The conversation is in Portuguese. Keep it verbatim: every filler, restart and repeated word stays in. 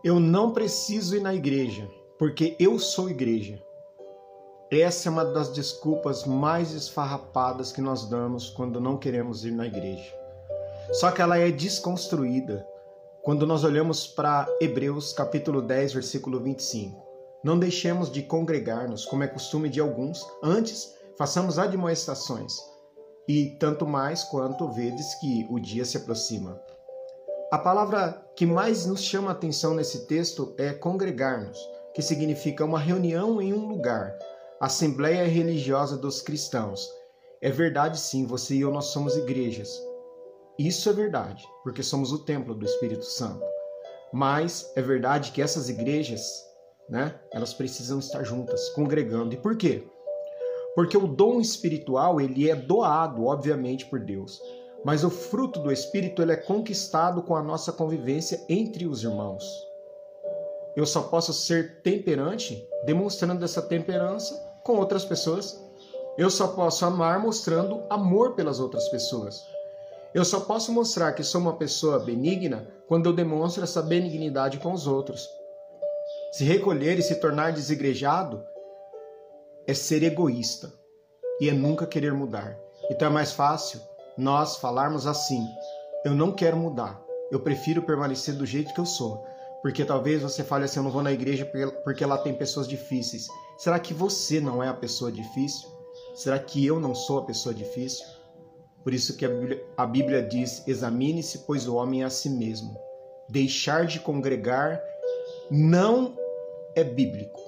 Eu não preciso ir na igreja, porque eu sou igreja. Essa é uma das desculpas mais esfarrapadas que nós damos quando não queremos ir na igreja. Só que ela é desconstruída quando nós olhamos para Hebreus capítulo dez, versículo vinte e cinco. Não deixemos de congregar-nos, como é costume de alguns, antes façamos admoestações, e tanto mais quanto vedes que o dia se aproxima. A palavra que mais nos chama a atenção nesse texto é congregar-nos, que significa uma reunião em um lugar, assembleia religiosa dos cristãos. É verdade sim, você e eu nós somos igrejas. Isso é verdade, porque somos o templo do Espírito Santo. Mas é verdade que essas igrejas, né, elas precisam estar juntas, congregando. E por quê? Porque o dom espiritual, ele é doado, obviamente, por Deus. Mas o fruto do Espírito, ele é conquistado com a nossa convivência entre os irmãos. Eu só posso ser temperante demonstrando essa temperança com outras pessoas. Eu só posso amar mostrando amor pelas outras pessoas. Eu só posso mostrar que sou uma pessoa benigna quando eu demonstro essa benignidade com os outros. Se recolher e se tornar desigrejado é ser egoísta e é nunca querer mudar. Então é mais fácil nós falarmos assim: eu não quero mudar, eu prefiro permanecer do jeito que eu sou. Porque talvez você fale assim: eu não vou na igreja porque lá tem pessoas difíceis. Será que você não é a pessoa difícil? Será que eu não sou a pessoa difícil? Por isso que a Bíblia, a Bíblia diz: examine-se, pois o homem é a si mesmo. Deixar de congregar não é bíblico.